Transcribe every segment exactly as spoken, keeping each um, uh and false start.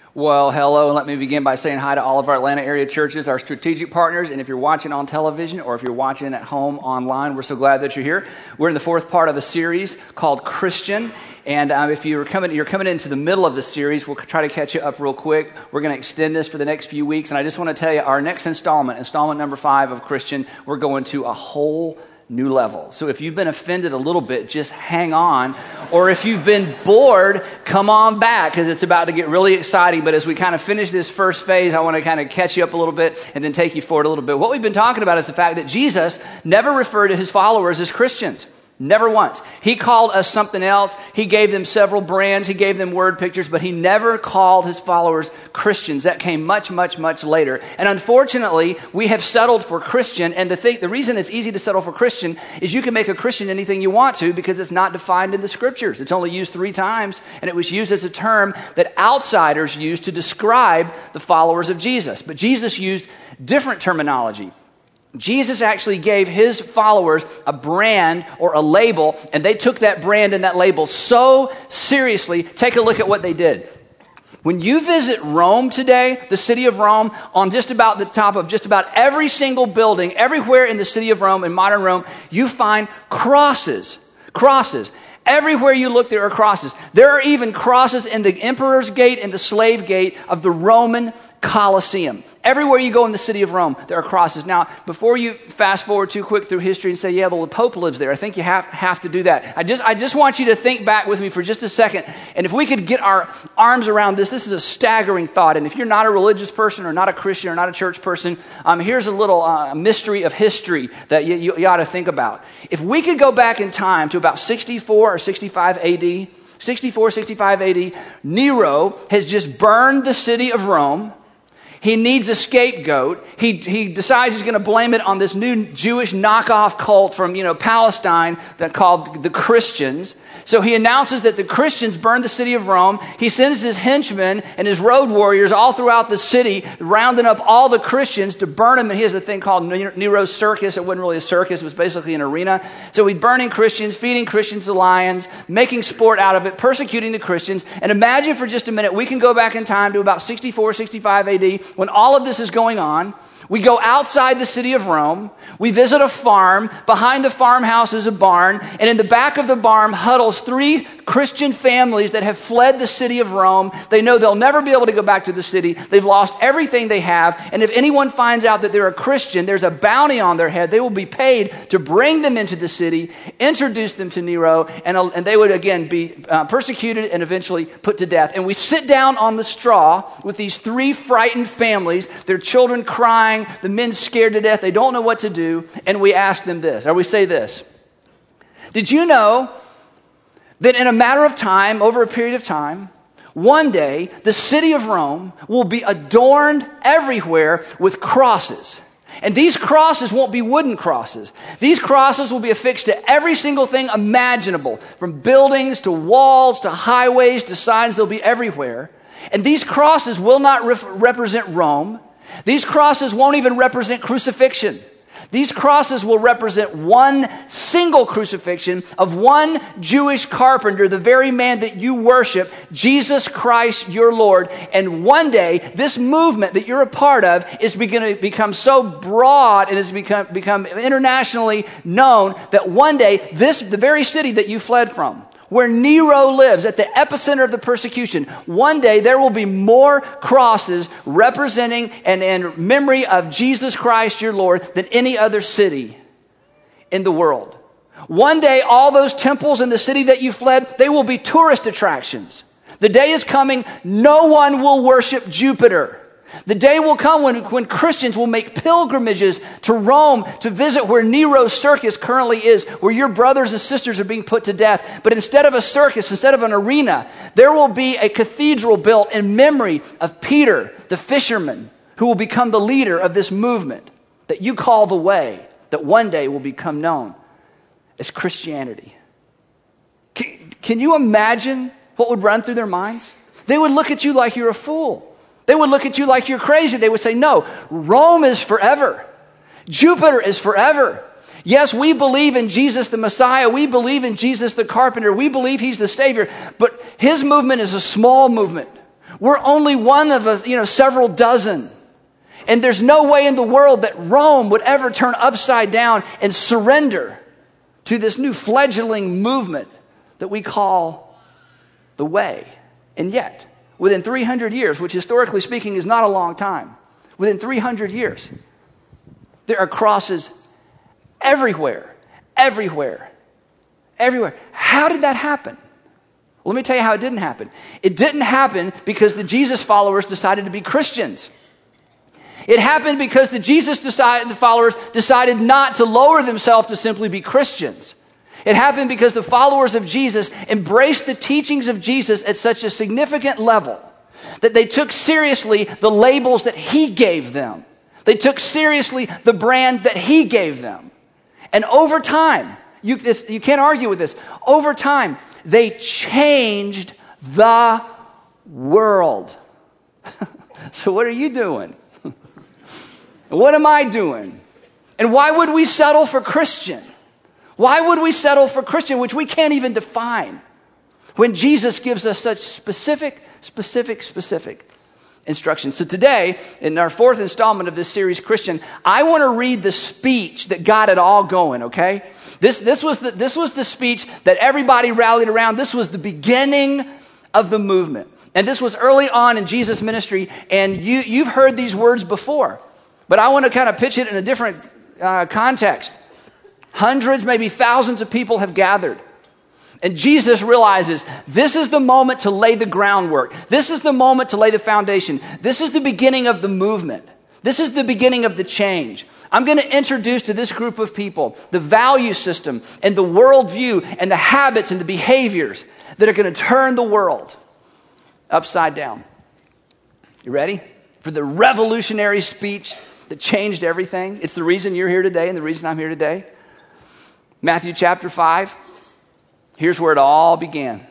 Well, hello, and let me begin by saying hi to all of our Atlanta area churches, our strategic partners, and if you're watching on television or if you're watching at home online, we're so glad that you're here. We're in the fourth part of a series called Christian, and um, if you're coming, you're coming into the middle of the series, we'll try to catch you up real quick. We're going to extend this for the next few weeks, and I just want to tell you, our next installment, installment number five of Christian, we're going to a whole new level. So if you've been offended a little bit, just hang on. Or if you've been bored, come on back because it's about to get really exciting. But as we kind of finish this first phase, I want to kind of catch you up a little bit and then take you forward a little bit. What we've been talking about is the fact that Jesus never referred to his followers as Christians. Never once. He called us something else. He gave them several brands. He gave them word pictures, but he never called his followers Christians. That came much, much, much later. And unfortunately, we have settled for Christian. And the thing, the reason it's easy to settle for Christian is you can make a Christian anything you want to because it's not defined in the scriptures. It's only used three times, and it was used as a term that outsiders used to describe the followers of Jesus. But Jesus used different terminology. Jesus actually gave his followers a brand or a label, and they took that brand and that label so seriously. Take a look at what they did. When you visit Rome today, the city of Rome, on just about the top of just about every single building, everywhere in the city of Rome, in modern Rome, you find crosses. Crosses. Everywhere you look, there are crosses. There are even crosses in the Emperor's Gate and the Slave Gate of the Roman Colosseum. Everywhere you go in the city of Rome, there are crosses. Now, before you fast forward too quick through history and say, yeah, well, the Pope lives there, I think you have, have to do that. I just, I just want you to think back with me for just a second. And if we could get our arms around this, this is a staggering thought. And if you're not a religious person or not a Christian or not a church person, um, here's a little uh, mystery of history that you, you, you ought to think about. If we could go back in time to about sixty-four or sixty-five A D, sixty-four, sixty-five A D, Nero has just burned the city of Rome. He needs a scapegoat. He he decides he's going to blame it on this new Jewish knockoff cult from, you know, Palestine that called the Christians. So he announces that the Christians burned the city of Rome. He sends his henchmen and his road warriors all throughout the city, rounding up all the Christians to burn them. And he has a thing called Nero's Circus. It wasn't really a circus. It was basically an arena. So he's burning Christians, feeding Christians to lions, making sport out of it, persecuting the Christians. And imagine for just a minute, we can go back in time to about sixty-four, sixty-five A D when all of this is going on. We go outside the city of Rome. We visit a farm. Behind the farmhouse is a barn. And in the back of the barn huddles three Christian families that have fled the city of Rome. They know they'll never be able to go back to the city. They've lost everything they have. And if anyone finds out that they're a Christian, there's a bounty on their head. They will be paid to bring them into the city, introduce them to Nero, and, and they would again be uh, persecuted and eventually put to death. And we sit down on the straw with these three frightened families, their children crying, the men scared to death. They don't know what to do. And we ask them this, or we say this. Did you know that in a matter of time, over a period of time, one day the city of Rome will be adorned everywhere with crosses? And these crosses won't be wooden crosses. These crosses will be affixed to every single thing imaginable, from buildings to walls to highways to signs. They'll be everywhere. And these crosses will not re- represent Rome. These crosses won't even represent crucifixion. These crosses will represent one single crucifixion of one Jewish carpenter, the very man that you worship, Jesus Christ, your Lord. And one day, this movement that you're a part of is going to become so broad and has become, become internationally known that one day, this the very city that you fled from, where Nero lives, at the epicenter of the persecution, one day there will be more crosses representing and in memory of Jesus Christ, your Lord, than any other city in the world. One day, all those temples in the city that you fled, they will be tourist attractions. The day is coming, no one will worship Jupiter. The day will come when, when Christians will make pilgrimages to Rome to visit where Nero's circus currently is, where your brothers and sisters are being put to death. But instead of a circus, instead of an arena, there will be a cathedral built in memory of Peter, the fisherman, who will become the leader of this movement that you call the way, that one day will become known as Christianity. Can, can you imagine what would run through their minds? They would look at you like you're a fool. They would look at you like you're crazy. They would say, no, Rome is forever. Jupiter is forever. Yes, we believe in Jesus the Messiah. We believe in Jesus the carpenter. We believe he's the Savior. But his movement is a small movement. We're only one of us, you know, several dozen. And there's no way in the world that Rome would ever turn upside down and surrender to this new fledgling movement that we call the Way. And yet, within three hundred years, which historically speaking is not a long time, within three hundred years, there are crosses everywhere, everywhere, everywhere. How did that happen? Well, let me tell you how it didn't happen. It didn't happen because the Jesus followers decided to be Christians. It happened because the Jesus decided, the followers decided not to lower themselves to simply be Christians. It happened because the followers of Jesus embraced the teachings of Jesus at such a significant level that they took seriously the labels that he gave them. They took seriously the brand that he gave them. And over time, you, this, you can't argue with this, over time, they changed the world. So what are you doing? What am I doing? And why would we settle for Christian? Why would we settle for Christian, which we can't even define, when Jesus gives us such specific, specific, specific instructions? So today, in our fourth installment of this series, Christian, I want to read the speech that got it all going, okay? This, this, was the, this was the speech that everybody rallied around. This was the beginning of the movement. And this was early on in Jesus' ministry, and you, you've heard these words before. But I want to kind of pitch it in a different uh, context. Hundreds, maybe thousands of people have gathered. And Jesus realizes this is the moment to lay the groundwork. This is the moment to lay the foundation. This is the beginning of the movement. This is the beginning of the change. I'm going to introduce to this group of people the value system and the worldview and the habits and the behaviors that are going to turn the world upside down. You ready for the revolutionary speech that changed everything? It's the reason you're here today and the reason I'm here today. Matthew chapter five. Here's where it all began.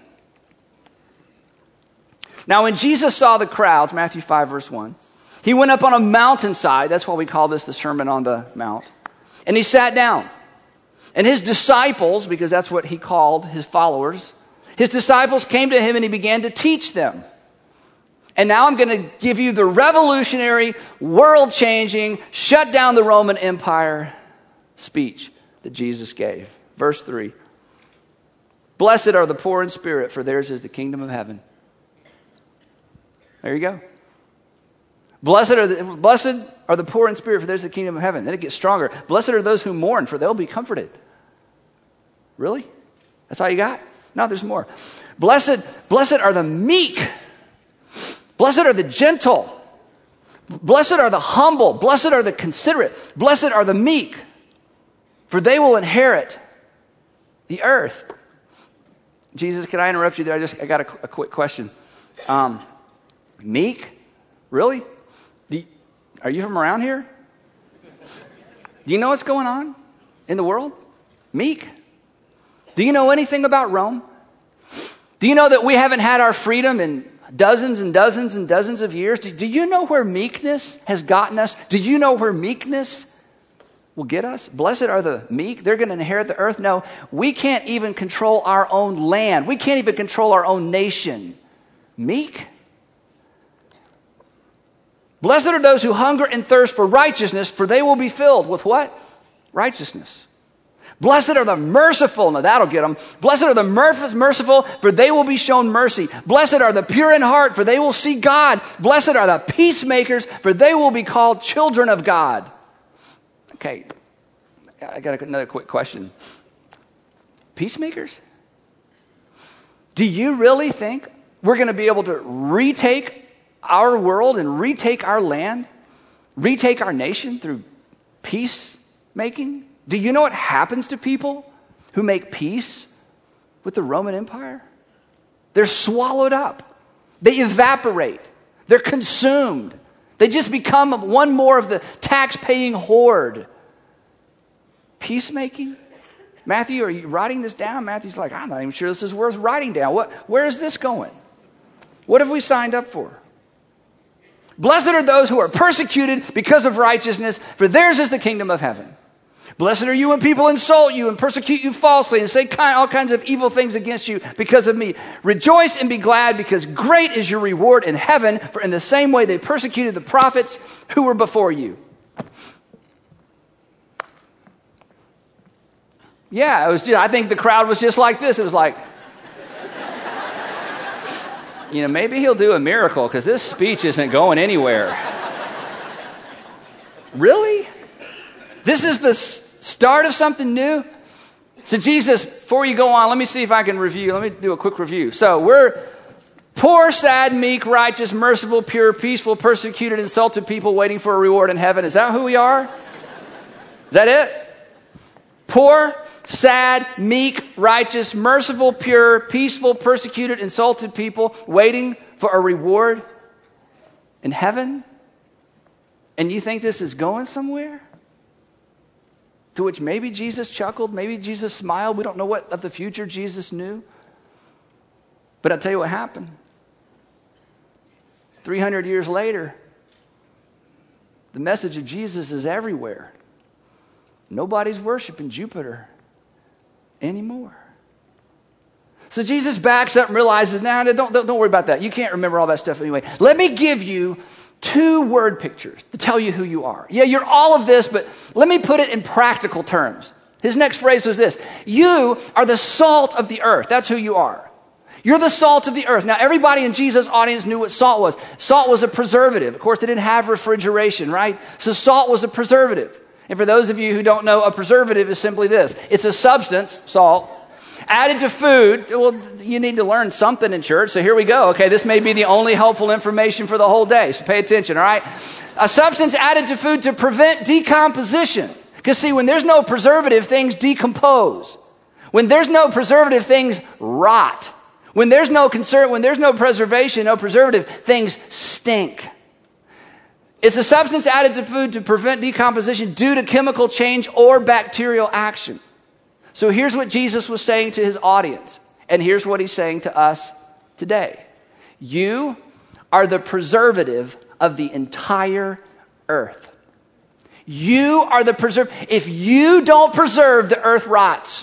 Now, when Jesus saw the crowds, Matthew five, verse one, he went up on a mountainside. That's why we call this the Sermon on the Mount. And he sat down. And his disciples, because that's what he called his followers, his disciples came to him and he began to teach them. And now I'm going to give you the revolutionary, world-changing, shut down the Roman Empire speech that Jesus gave. Verse three. Blessed are the poor in spirit, for theirs is the kingdom of heaven. There you go. Blessed are the, blessed are the poor in spirit, for theirs is the kingdom of heaven. Then it gets stronger. Blessed are those who mourn, for they'll be comforted. Really? That's all you got? No, there's more. Blessed, blessed are the meek. Blessed are the gentle. Blessed are the humble. Blessed are the considerate. Blessed are the meek, for they will inherit the earth. Jesus, can I interrupt you there? I just I got a, a quick question. Um, meek? Really? Do you, are you from around here? Do you know what's going on in the world? Meek? Do you know anything about Rome? Do you know that we haven't had our freedom in dozens and dozens and dozens of years? Do, do you know where meekness has gotten us? Do you know where meekness will get us? Blessed are the meek. They're going to inherit the earth. No, we can't even control our own land. We can't even control our own nation. Meek? Blessed are those who hunger and thirst for righteousness, for they will be filled with what? Righteousness. Blessed are the merciful. Now that'll get them. Blessed are the merciful, for they will be shown mercy. Blessed are the pure in heart, for they will see God. Blessed are the peacemakers, for they will be called children of God. Okay, I got another quick question. Peacemakers? Do you really think we're going to be able to retake our world and retake our land, retake our nation through peacemaking? Do you know what happens to people who make peace with the Roman Empire? They're swallowed up. They evaporate. They're consumed. They just become one more of the tax-paying horde. Peacemaking? Matthew, are you writing this down? Matthew's like, I'm not even sure this is worth writing down. What, where is this going? What have we signed up for? Blessed are those who are persecuted because of righteousness, for theirs is the kingdom of heaven. Blessed are you when people insult you and persecute you falsely and say kind, all kinds of evil things against you because of me. Rejoice and be glad, because great is your reward in heaven, for in the same way they persecuted the prophets who were before you. Yeah, it was just, I think the crowd was just like this. It was like, you know, maybe he'll do a miracle because this speech isn't going anywhere. Really? This is the start of something new? So Jesus, before you go on, let me see if I can review. Let me do a quick review. So we're poor, sad, meek, righteous, merciful, pure, peaceful, persecuted, insulted people waiting for a reward in heaven. Is that who we are? Is that it? Poor, sad, meek, righteous, merciful, pure, peaceful, persecuted, insulted people waiting for a reward in heaven? And you think this is going somewhere? To which maybe Jesus chuckled, maybe Jesus smiled. We don't know what of the future Jesus knew. But I'll tell you what happened. three hundred years later, the message of Jesus is everywhere. Nobody's worshiping Jupiter anymore. So Jesus backs up and realizes, now nah, don't, don't, don't worry about that. You can't remember all that stuff anyway. Let me give you two word pictures to tell you who you are. Yeah, you're all of this, but let me put it in practical terms. His next phrase was this: you are the salt of the earth. That's who you are. You're the salt of the earth. Now, everybody in Jesus' audience knew what salt was. Salt was a preservative. Of course, they didn't have refrigeration, right? So salt was a preservative. And for those of you who don't know, a preservative is simply this. It's a substance, salt, added to food. Well, you need to learn something in church, so here we go. Okay, this may be the only helpful information for the whole day, so pay attention, all right? A substance added to food to prevent decomposition. Because see, when there's no preservative, things decompose. When there's no preservative, things rot. When there's no concern, when there's no preservation, no preservative, things stink. It's a substance added to food to prevent decomposition due to chemical change or bacterial action. So here's what Jesus was saying to his audience, and here's what he's saying to us today. You are the preservative of the entire earth. You are the preserve. If you don't preserve, the earth rots.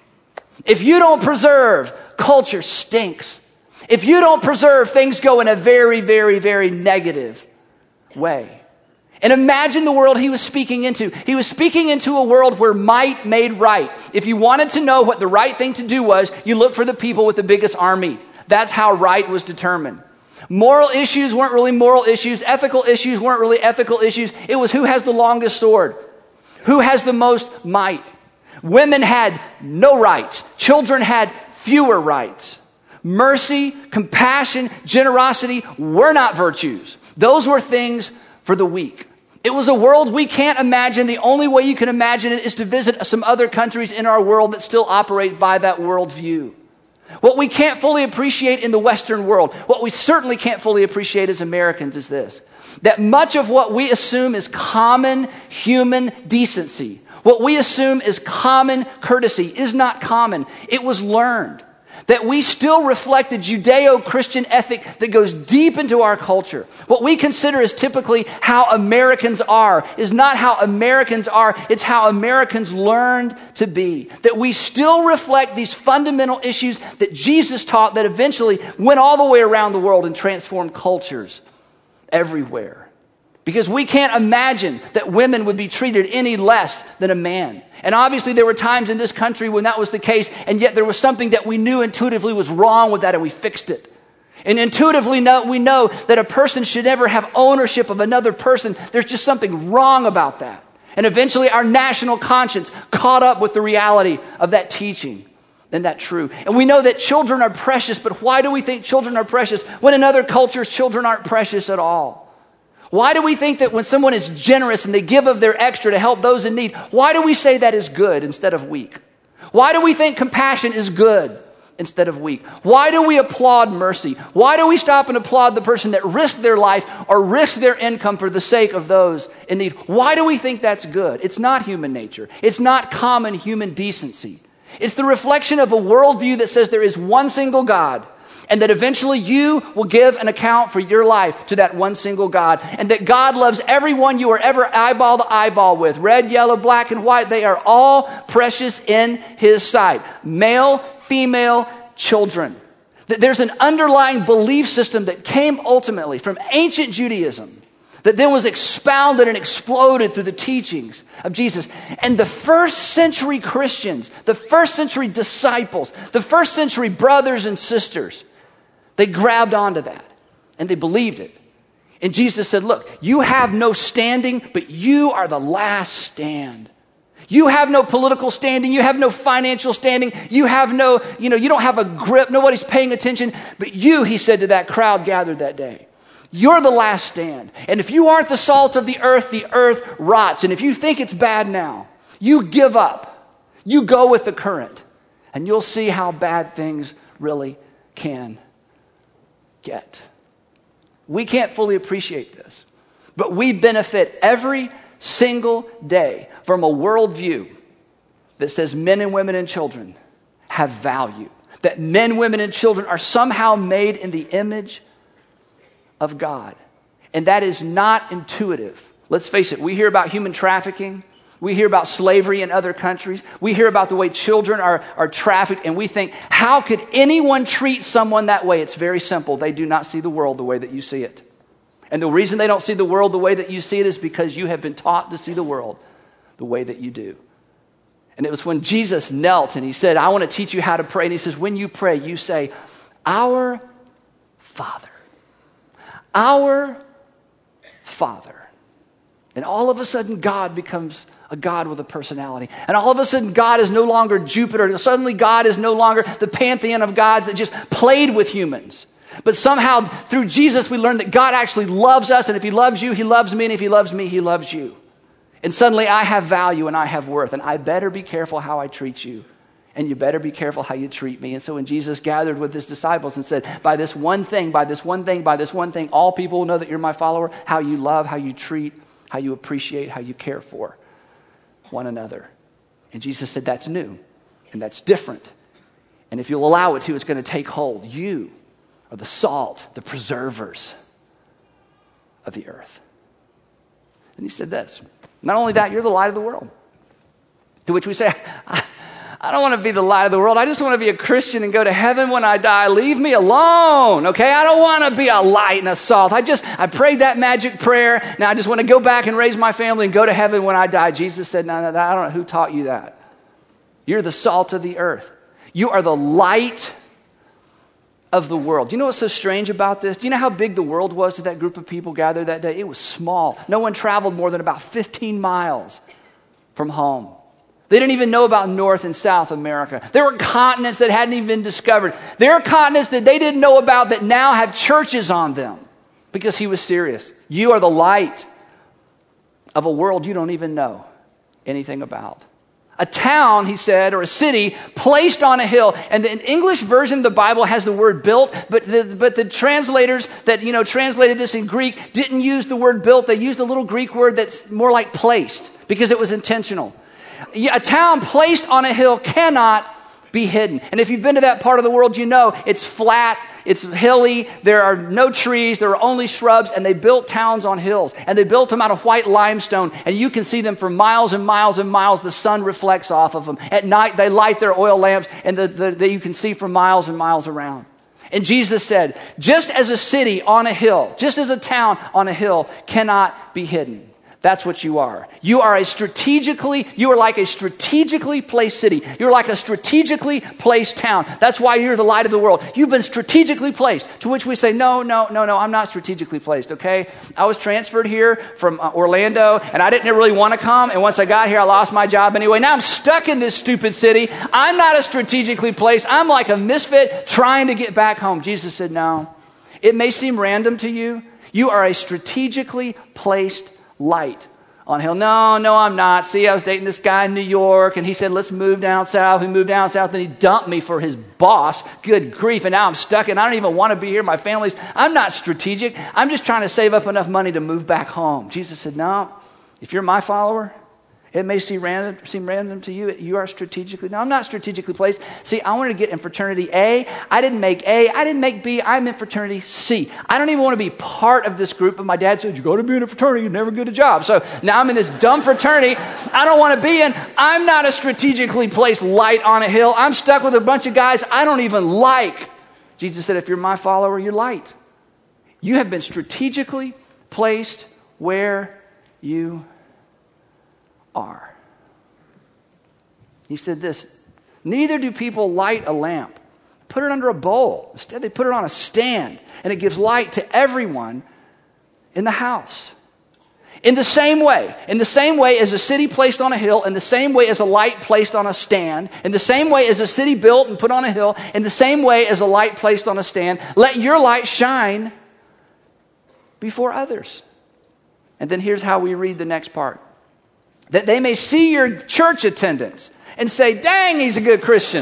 If you don't preserve, culture stinks. If you don't preserve, things go in a very, very, very negative way. And imagine the world he was speaking into. He was speaking into a world where might made right. If you wanted to know what the right thing to do was, you look for the people with the biggest army. That's how right was determined. Moral issues weren't really moral issues. Ethical issues weren't really ethical issues. It was who has the longest sword, who has the most might. Women had no rights. Children had fewer rights. Mercy, compassion, generosity were not virtues. Those were things for the weak. It was a world we can't imagine. The only way you can imagine it is to visit some other countries in our world that still operate by that worldview. What we can't fully appreciate in the Western world, what we certainly can't fully appreciate as Americans is this: that much of what we assume is common human decency, what we assume is common courtesy, is not common. It was learned. That we still reflect the Judeo-Christian ethic that goes deep into our culture. What we consider as typically how Americans are is not how Americans are, it's how Americans learned to be. That we still reflect these fundamental issues that Jesus taught that eventually went all the way around the world and transformed cultures everywhere. Because we can't imagine that women would be treated any less than a man. And obviously there were times in this country when that was the case, and yet there was something that we knew intuitively was wrong with that, and we fixed it. And intuitively know, we know that a person should never have ownership of another person. There's just something wrong about that. And eventually our national conscience caught up with the reality of that teaching. Then that true. And we know that children are precious, but why do we think children are precious when in other cultures children aren't precious at all? Why do we think that when someone is generous and they give of their extra to help those in need, why do we say that is good instead of weak? Why do we think compassion is good instead of weak? Why do we applaud mercy? Why do we stop and applaud the person that risked their life or risked their income for the sake of those in need? Why do we think that's good? It's not human nature. It's not common human decency. It's the reflection of a worldview that says there is one single God, and that eventually you will give an account for your life to that one single God, and that God loves everyone you are ever eyeball to eyeball with, red, yellow, black, and white. They are all precious in his sight. Male, female, children. There's an underlying belief system that came ultimately from ancient Judaism that then was expounded and exploded through the teachings of Jesus. And the first century Christians, the first century disciples, the first century brothers and sisters, they grabbed onto that and they believed it. And Jesus said, look, you have no standing, but you are the last stand. You have no political standing. You have no financial standing. You have no, you know, you don't have a grip. Nobody's paying attention. But you, he said to that crowd gathered that day, you're the last stand. And if you aren't the salt of the earth, the earth rots. And if you think it's bad now, you give up. You go with the current. And you'll see how bad things really can get. We can't fully appreciate this, but we benefit every single day from a worldview that says men and women and children have value, that men, women, and children are somehow made in the image of God. And that is not intuitive. Let's face it, we hear about human trafficking. We hear about slavery in other countries. We hear about the way children are, are trafficked, and we think, how could anyone treat someone that way? It's very simple. They do not see the world the way that you see it. And the reason they don't see the world the way that you see it is because you have been taught to see the world the way that you do. And it was when Jesus knelt and he said, I want to teach you how to pray. And he says, when you pray, you say, Our Father. Our Father. And all of a sudden, God becomes a God with a personality. And all of a sudden, God is no longer Jupiter. Suddenly, God is no longer the pantheon of gods that just played with humans. But somehow, through Jesus, we learn that God actually loves us. And if he loves you, he loves me. And if he loves me, he loves you. And suddenly, I have value and I have worth. And I better be careful how I treat you. And you better be careful how you treat me. And so when Jesus gathered with his disciples and said, by this one thing, by this one thing, by this one thing, all people will know that you're my follower, how you love, how you treat, how you appreciate, how you care for one another. And Jesus said, that's new and that's different. And if you'll allow it to, it's going to take hold. You are the salt, the preservers of the earth. And he said this, not only that, you're the light of the world. To which we say, I, I don't want to be the light of the world. I just want to be a Christian and go to heaven when I die. Leave me alone, okay? I don't want to be a light and a salt. I just, I prayed that magic prayer. Now I just want to go back and raise my family and go to heaven when I die. Jesus said, no, no, no, I don't know who taught you that. You're the salt of the earth. You are the light of the world. Do you know what's so strange about this? Do you know how big the world was to that group of people gathered that day? It was small. No one traveled more than about fifteen miles from home. They didn't even know about North and South America. There were continents that hadn't even been discovered. There are continents that they didn't know about that now have churches on them because he was serious. You are the light of a world you don't even know anything about. A town, he said, or a city placed on a hill. And the English version of the Bible has the word built, but the, but the translators that, you know, translated this in Greek didn't use the word built. They used a little Greek word that's more like placed because it was intentional. A town placed on a hill cannot be hidden. And if you've been to that part of the world, you know it's flat, it's hilly, there are no trees, there are only shrubs, and they built towns on hills. And they built them out of white limestone, and you can see them for miles and miles and miles. The sun reflects off of them. At night, they light their oil lamps, and the, the, the, you can see for miles and miles around. And Jesus said, just as a city on a hill, just as a town on a hill cannot be hidden. That's what you are. You are a strategically, you are like a strategically placed city. You're like a strategically placed town. That's why you're the light of the world. You've been strategically placed. To which we say, no, no, no, no, I'm not strategically placed, okay? I was transferred here from uh, Orlando, and I didn't really want to come. And once I got here, I lost my job anyway. Now I'm stuck in this stupid city. I'm not a strategically placed. I'm like a misfit trying to get back home. Jesus said, no. It may seem random to you. You are a strategically placed light on a hill. No, no, I'm not. See, I was dating this guy in New York, and he said, let's move down south. We moved down south, and he dumped me for his boss. Good grief, and now I'm stuck, and I don't even want to be here. My family's, I'm not strategic. I'm just trying to save up enough money to move back home. Jesus said, no, if you're my follower, It may seem random, seem random to you. You are strategically. No, I'm not strategically placed. See, I wanted to get in fraternity A. I didn't make A. I didn't make B. I'm in fraternity C. I don't even want to be part of this group. But my dad said, you go to be in a fraternity, you never get a job. So now I'm in this dumb fraternity I don't want to be in. I'm not a strategically placed light on a hill. I'm stuck with a bunch of guys I don't even like. Jesus said, if you're my follower, you're light. You have been strategically placed where you are. He said this, neither do people light a lamp, put it under a bowl. Instead, they put it on a stand, and it gives light to everyone in the house. In the same way, in the same way as a city placed on a hill, in the same way as a light placed on a stand, in the same way as a city built and put on a hill, in the same way as a light placed on a stand, let your light shine before others. And then here's how we read the next part. That they may see your church attendance and say, dang, he's a good Christian.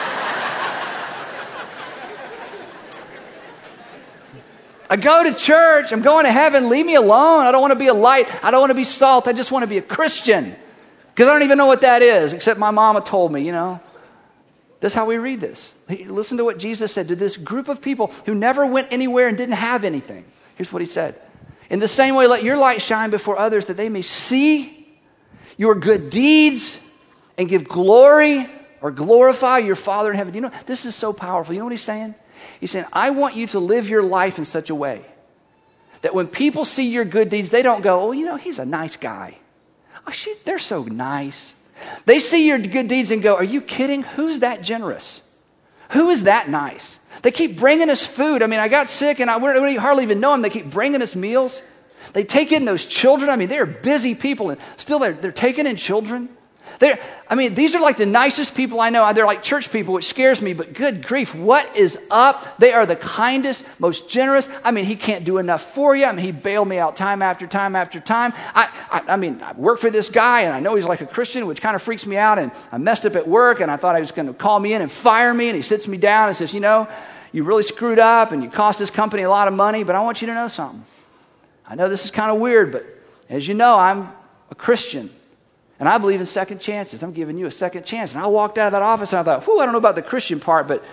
I go to church, I'm going to heaven, leave me alone. I don't want to be a light. I don't want to be salt. I just want to be a Christian. Because I don't even know what that is, except my mama told me, you know. That's how we read this. Listen to what Jesus said to this group of people who never went anywhere and didn't have anything. Here's what he said. In the same way, let your light shine before others that they may see your good deeds and give glory or glorify your Father in heaven. You know, this is so powerful. You know what he's saying? He's saying, I want you to live your life in such a way that when people see your good deeds, they don't go, oh, you know, he's a nice guy. Oh, she, they're so nice. They see your good deeds and go, are you kidding? Who's that generous? Who is that nice? They keep bringing us food. I mean, I got sick and I we don't hardly even know them. They keep bringing us meals. They take in those children. I mean, they're busy people and still they're, they're taking in children. They're, I mean, these are like the nicest people I know. They're like church people, which scares me, but good grief, what is up? They are the kindest, most generous. I mean, he can't do enough for you. I mean, he bailed me out time after time after time. I, I, I mean, I work for this guy and I know he's like a Christian, which kind of freaks me out. And I messed up at work and I thought he was going to call me in and fire me. And he sits me down and says, you know, you really screwed up and you cost this company a lot of money, but I want you to know something. I know this is kind of weird, but as you know, I'm a Christian. And I believe in second chances. I'm giving you a second chance. And I walked out of that office and I thought, whew, I don't know about the Christian part, but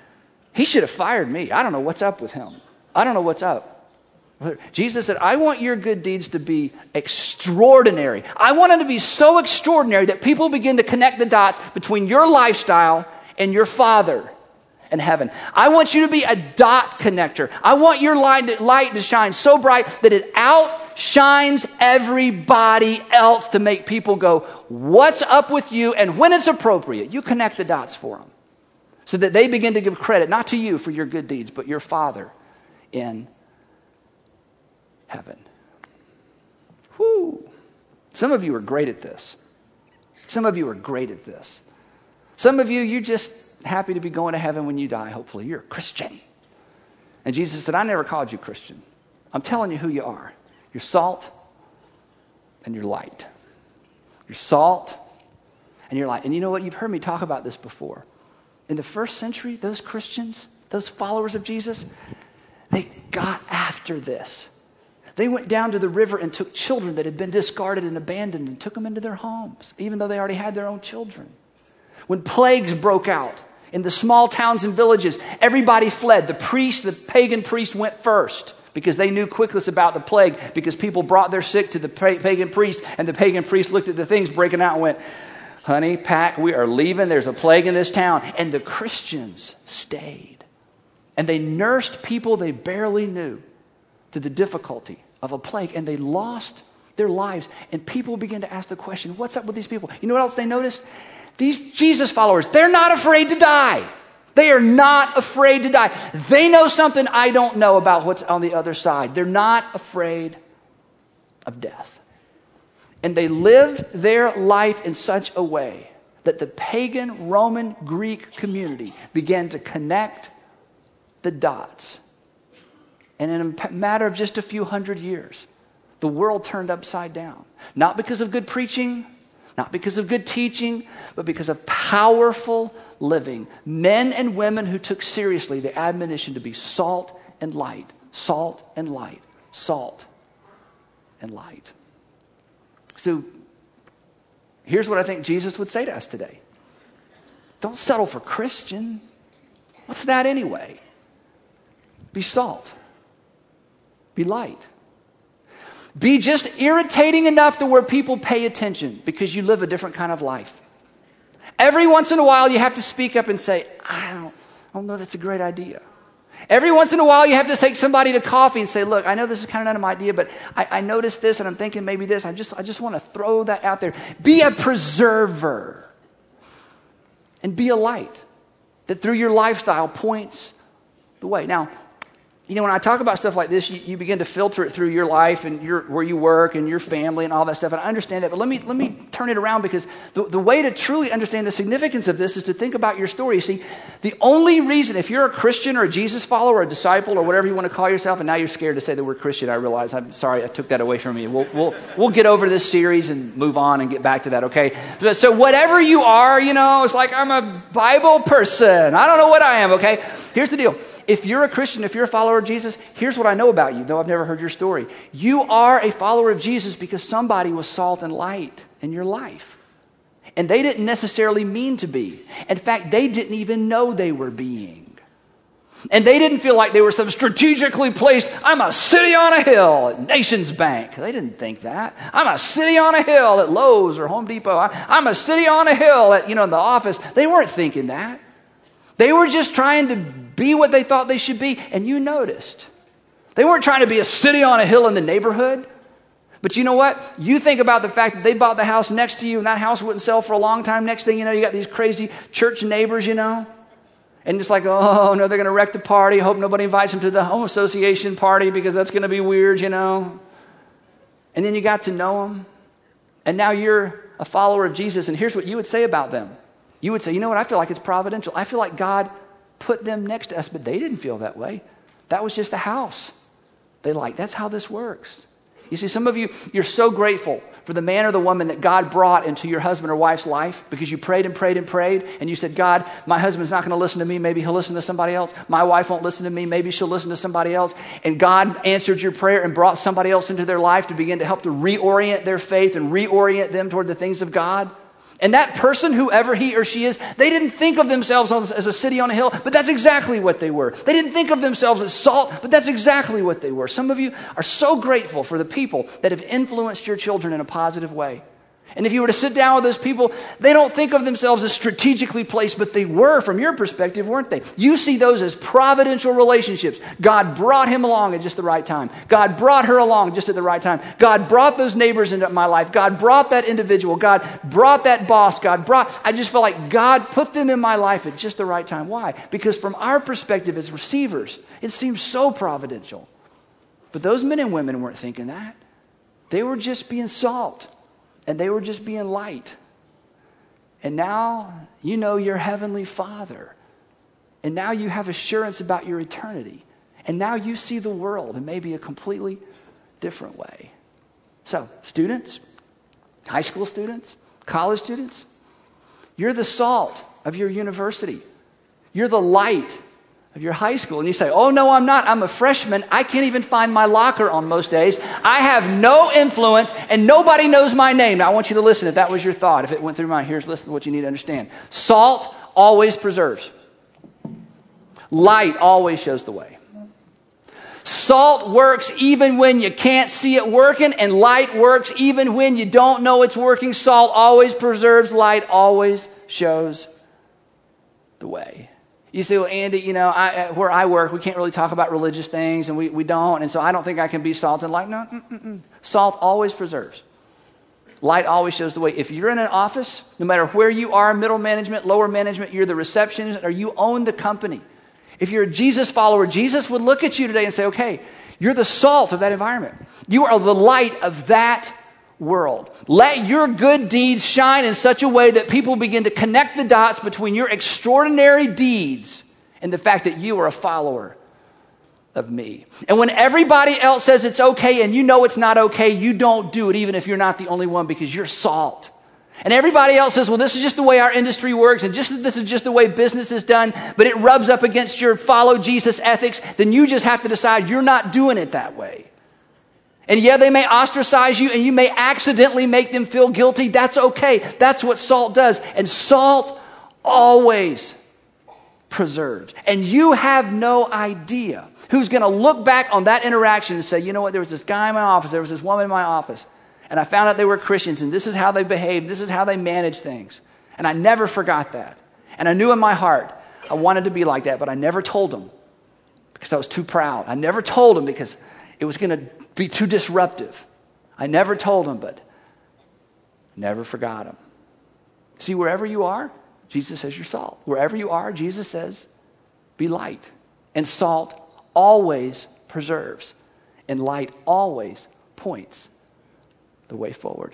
he should have fired me. I don't know what's up with him. I don't know what's up. Jesus said, I want your good deeds to be extraordinary. I want them to be so extraordinary that people begin to connect the dots between your lifestyle and your Father in heaven. I want you to be a dot connector. I want your light, light to shine so bright that it outshines everybody else to make people go, what's up with you? And when it's appropriate, you connect the dots for them so that they begin to give credit, not to you for your good deeds, but your Father in heaven. Whew. Some of you are great at this. Some of you are great at this. Some of you, you just happy to be going to heaven when you die, hopefully. You're a Christian. And Jesus said, I never called you Christian. I'm telling you who you are. You're salt and you're light. You're salt and you're light. And you know what? You've heard me talk about this before. In the first century, those Christians, those followers of Jesus, they got after this. They went down to the river and took children that had been discarded and abandoned and took them into their homes, even though they already had their own children. When plagues broke out in the small towns and villages, everybody fled. The priests, the pagan priests went first because they knew quickly about the plague because people brought their sick to the pagan priest and the pagan priest looked at the things breaking out and went, honey, pack, we are leaving. There's a plague in this town. And the Christians stayed. And they nursed people they barely knew through the difficulty of a plague. And they lost their lives. And people began to ask the question, what's up with these people? You know what else they noticed? These Jesus followers, they're not afraid to die. They are not afraid to die. They know something I don't know about what's on the other side. They're not afraid of death. And they live their life in such a way that the pagan Roman Greek community began to connect the dots. And in a matter of just a few hundred years, the world turned upside down. Not because of good preaching, not because of good teaching, but because of powerful living. Men and women who took seriously the admonition to be salt and light, salt and light, salt and light. So here's what I think Jesus would say to us today. Don't settle for Christian. What's that anyway? Be salt. Be light. Be just irritating enough to where people pay attention because you live a different kind of life. Every once in a while, you have to speak up and say, I don't, I don't know that's a great idea. Every once in a while, you have to take somebody to coffee and say, look, I know this is kind of not my idea, but I, I noticed this and I'm thinking maybe this. I just, I just want to throw that out there. Be a preserver and be a light that through your lifestyle points the way. Now, you know, when I talk about stuff like this, you, you begin to filter it through your life and your, where you work and your family and all that stuff. And I understand that, but let me let me turn it around because the, the way to truly understand the significance of this is to think about your story. See, the only reason, if you're a Christian or a Jesus follower or a disciple or whatever you want to call yourself, and now you're scared to say the word Christian, I realize. I'm sorry I took that away from you. We'll, we'll, we'll get over this series and move on and get back to that, okay? So whatever you are, you know, it's like I'm a Bible person. I don't know what I am, okay? Here's the deal. If you're a Christian, if you're a follower of Jesus, here's what I know about you, though I've never heard your story. You are a follower of Jesus because somebody was salt and light in your life. And they didn't necessarily mean to be. In fact, they didn't even know they were being. And they didn't feel like they were some strategically placed, I'm a city on a hill at Nations Bank. They didn't think that. I'm a city on a hill at Lowe's or Home Depot. I, I'm a city on a hill at, you know, in the office. They weren't thinking that. They were just trying to be what they thought they should be. And you noticed. They weren't trying to be a city on a hill in the neighborhood. But you know what? You think about the fact that they bought the house next to you and that house wouldn't sell for a long time. Next thing you know, you got these crazy church neighbors, you know. And it's like, oh, no, they're going to wreck the party. Hope nobody invites them to the home association party because that's going to be weird, you know. And then you got to know them. And now you're a follower of Jesus. And here's what you would say about them. You would say, you know what? I feel like it's providential. I feel like God put them next to us, but they didn't feel that way. That was just a house. They like, that's how this works. You see, some of you, you're so grateful for the man or the woman that God brought into your husband or wife's life because you prayed and prayed and prayed and you said, God, my husband's not going to listen to me. Maybe he'll listen to somebody else. My wife won't listen to me. Maybe she'll listen to somebody else. And God answered your prayer and brought somebody else into their life to begin to help to reorient their faith and reorient them toward the things of God. And that person, whoever he or she is, they didn't think of themselves as a city on a hill, but that's exactly what they were. They didn't think of themselves as salt, but that's exactly what they were. Some of you are so grateful for the people that have influenced your children in a positive way. And if you were to sit down with those people, they don't think of themselves as strategically placed, but they were from your perspective, weren't they? You see those as providential relationships. God brought him along at just the right time. God brought her along just at the right time. God brought those neighbors into my life. God brought that individual. God brought that boss. God brought, I just felt like God put them in my life at just the right time. Why? Because from our perspective as receivers, it seems so providential. But those men and women weren't thinking that. They were just being salt. And they were just being light. And now you know your heavenly Father. And now you have assurance about your eternity. And now you see the world in maybe a completely different way. So, students, high school students, college students, you're the salt of your university. You're the light of your high school. And you say, oh, no, I'm not. I'm a freshman. I can't even find my locker on most days. I have no influence and nobody knows my name. Now, I want you to listen if that was your thought. If it went through my, here's listen to what you need to understand. Salt always preserves. Light always shows the way. Salt works even when you can't see it working, and light works even when you don't know it's working. Salt always preserves. Light always shows the way. You say, well, Andy, you know, I, where I work, we can't really talk about religious things, and we, we don't, and so I don't think I can be salt and light. No, mm-mm-mm. Salt always preserves. Light always shows the way. If you're in an office, no matter where you are, middle management, lower management, you're the receptionist, or you own the company. If you're a Jesus follower, Jesus would look at you today and say, okay, you're the salt of that environment. You are the light of that world. Let your good deeds shine in such a way that people begin to connect the dots between your extraordinary deeds and the fact that you are a follower of me. And when everybody else says it's okay and you know it's not okay, you don't do it even if you're not the only one because you're salt. And everybody else says, well, this is just the way our industry works and just this is just the way business is done, but it rubs up against your follow Jesus ethics, then you just have to decide you're not doing it that way. And yeah, they may ostracize you and you may accidentally make them feel guilty. That's okay. That's what salt does. And salt always preserves. And you have no idea who's going to look back on that interaction and say, you know what, there was this guy in my office, there was this woman in my office, and I found out they were Christians, and this is how they behaved, this is how they managed things. And I never forgot that. And I knew in my heart I wanted to be like that, but I never told them because I was too proud. I never told them because it was going to be too disruptive. I never told them, but never forgot them. See, wherever you are, Jesus says you're salt. Wherever you are, Jesus says, be light. And salt always preserves. And light always points the way forward.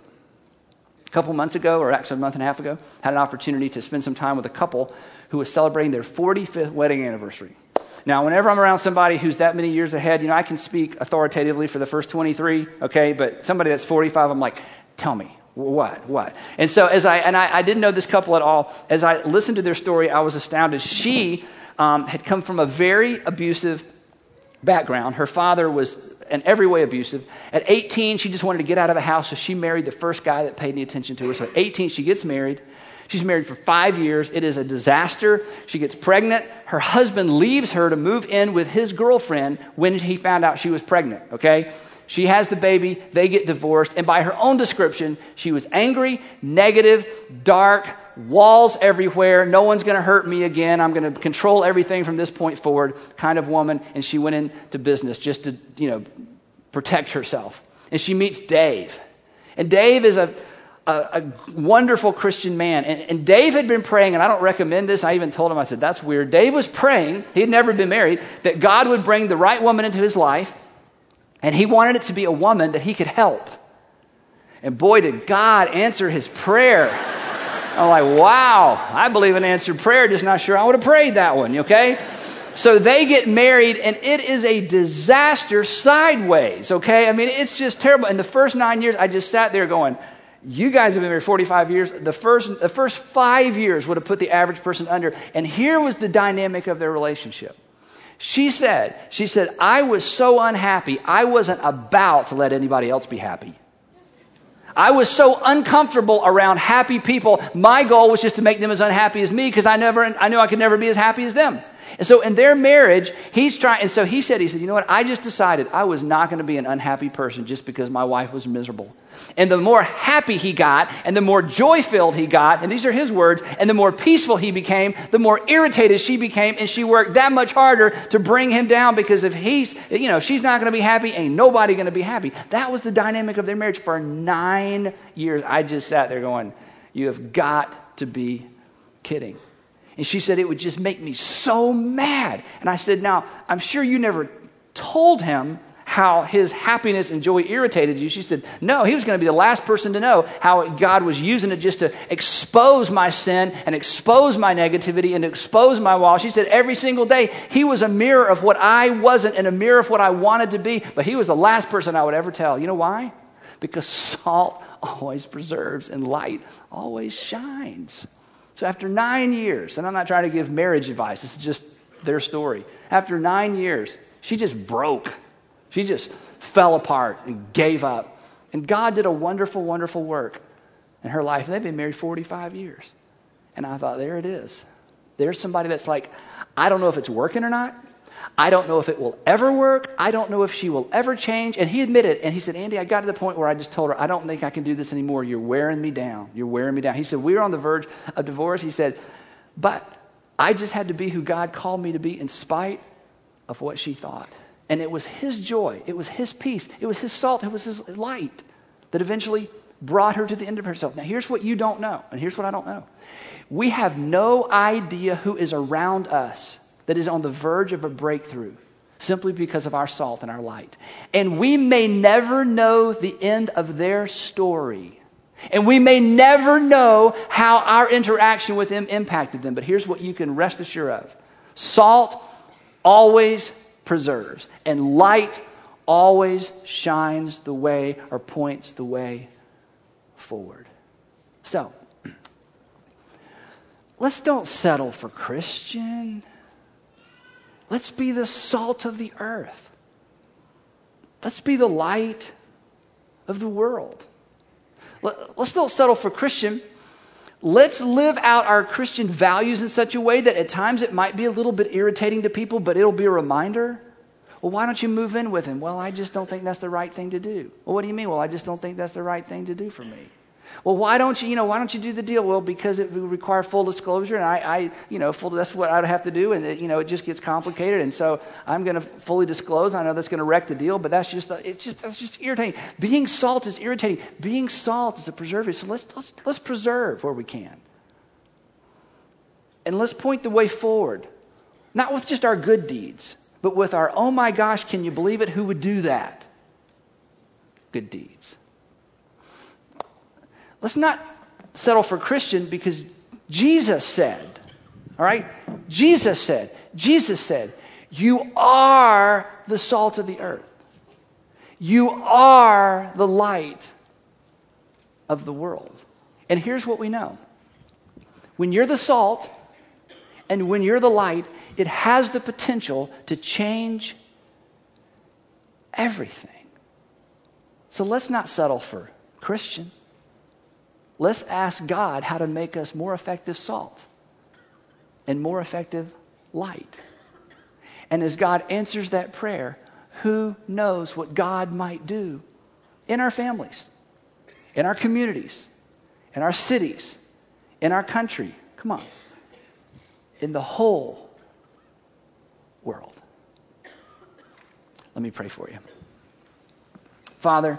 A couple months ago, or actually a month and a half ago, had an opportunity to spend some time with a couple who was celebrating their forty-fifth wedding anniversary. Now, whenever I'm around somebody who's that many years ahead, you know, I can speak authoritatively for the first twenty-three, okay? But somebody that's forty-five, I'm like, tell me, what, what? And so as I, and I, I didn't know this couple at all. As I listened to their story, I was astounded. She um, had come from a very abusive background. Her father was in every way abusive. At eighteen, she just wanted to get out of the house, so she married the first guy that paid any attention to her. So at eighteen, she gets married. She's married for five years. It is a disaster. She gets pregnant. Her husband leaves her to move in with his girlfriend when he found out she was pregnant, okay? She has the baby. They get divorced. And by her own description, she was angry, negative, dark, walls everywhere. No one's going to hurt me again. I'm going to control everything from this point forward kind of woman. And she went into business just to, you know, protect herself. And she meets Dave. And Dave is a... A, a wonderful Christian man. And, and Dave had been praying, and I don't recommend this. I even told him, I said, that's weird. Dave was praying, he had never been married, that God would bring the right woman into his life, and he wanted it to be a woman that he could help. And boy, did God answer his prayer. I'm like, wow, I believe in answered prayer, just not sure I would have prayed that one, okay? So they get married, and it is a disaster sideways, okay? I mean, it's just terrible. In the first nine years, I just sat there going, you guys have been married forty-five years. The first, the first five years would have put the average person under. And here was the dynamic of their relationship. She said, she said, I was so unhappy, I wasn't about to let anybody else be happy. I was so uncomfortable around happy people. My goal was just to make them as unhappy as me because I never, I knew I could never be as happy as them. And so in their marriage, he's trying, and so he said, he said, you know what, I just decided I was not going to be an unhappy person just because my wife was miserable. And the more happy he got, and the more joy-filled he got, and these are his words, and the more peaceful he became, the more irritated she became, and she worked that much harder to bring him down because if he's, you know, she's not going to be happy, ain't nobody going to be happy. That was the dynamic of their marriage for nine years. I just sat there going, you have got to be kidding. And she said, it would just make me so mad. And I said, now, I'm sure you never told him how his happiness and joy irritated you. She said, no, he was going to be the last person to know how God was using it just to expose my sin and expose my negativity and expose my wall. She said, every single day, he was a mirror of what I wasn't and a mirror of what I wanted to be. But he was the last person I would ever tell. You know why? Because salt always preserves and light always shines. So after nine years, and I'm not trying to give marriage advice, this is just their story. After nine years, she just broke. She just fell apart and gave up. And God did a wonderful, wonderful work in her life. And they've been married forty-five years. And I thought, there it is. There's somebody that's like, I don't know if it's working or not. I don't know if it will ever work. I don't know if she will ever change. And he admitted, and he said, Andy, I got to the point where I just told her, I don't think I can do this anymore. You're wearing me down. You're wearing me down. He said, we were on the verge of divorce. He said, but I just had to be who God called me to be in spite of what she thought. And it was his joy. It was his peace. It was his salt. It was his light that eventually brought her to the end of herself. Now, here's what you don't know, and here's what I don't know. We have no idea who is around us that is on the verge of a breakthrough simply because of our salt and our light. And we may never know the end of their story. And we may never know how our interaction with them impacted them. But here's what you can rest assured of. Salt always preserves. And light always shines the way or points the way forward. So, let's don't settle for Christian. Let's be the salt of the earth. Let's be the light of the world. Let's not settle for Christian. Let's live out our Christian values in such a way that at times it might be a little bit irritating to people, but it'll be a reminder. Well, why don't you move in with him? Well, I just don't think that's the right thing to do. Well, what do you mean? Well, I just don't think that's the right thing to do for me. Well, why don't you, you know, why don't you do the deal? Well, because it would require full disclosure, and I, I you know, full, that's what I'd have to do, and, it, you know, it just gets complicated, and so I'm going to fully disclose. I know that's going to wreck the deal, but that's just, it's just, that's just irritating. Being salt is irritating. Being salt is a preservative, so let's, let's, let's preserve where we can. And let's point the way forward, not with just our good deeds, but with our, oh my gosh, can you believe it? Who would do that? Good deeds. Let's not settle for Christian because Jesus said, all right? Jesus said, Jesus said, you are the salt of the earth. You are the light of the world. And here's what we know. When you're the salt and when you're the light, it has the potential to change everything. So let's not settle for Christian. Let's ask God how to make us more effective salt and more effective light. And as God answers that prayer, who knows what God might do in our families, in our communities, in our cities, in our country. Come on. In the whole world. Let me pray for you. Father,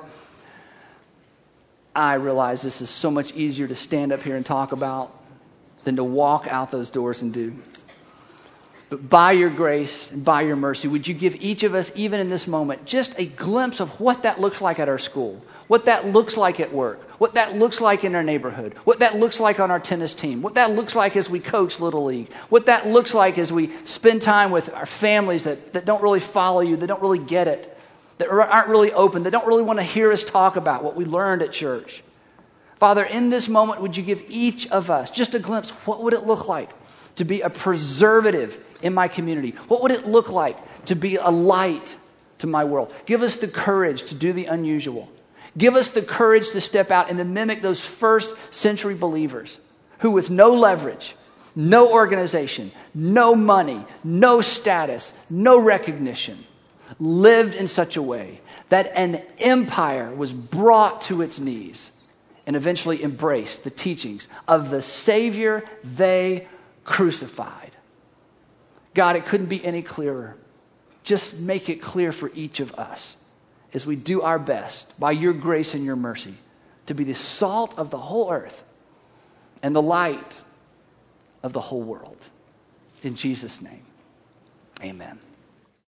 I realize this is so much easier to stand up here and talk about than to walk out those doors and do. But by your grace and by your mercy, would you give each of us, even in this moment, just a glimpse of what that looks like at our school, what that looks like at work, what that looks like in our neighborhood, what that looks like on our tennis team, what that looks like as we coach Little League, what that looks like as we spend time with our families that, that don't really follow you, that don't really get it, that aren't really open, that don't really want to hear us talk about what we learned at church. Father, in this moment, would you give each of us just a glimpse, what would it look like to be a preservative in my community? What would it look like to be a light to my world? Give us the courage to do the unusual. Give us the courage to step out and to mimic those first century believers who, with no leverage, no organization, no money, no status, no recognition, lived in such a way that an empire was brought to its knees and eventually embraced the teachings of the Savior they crucified. God, it couldn't be any clearer. Just make it clear for each of us as we do our best by your grace and your mercy to be the salt of the whole earth and the light of the whole world. In Jesus' name, amen.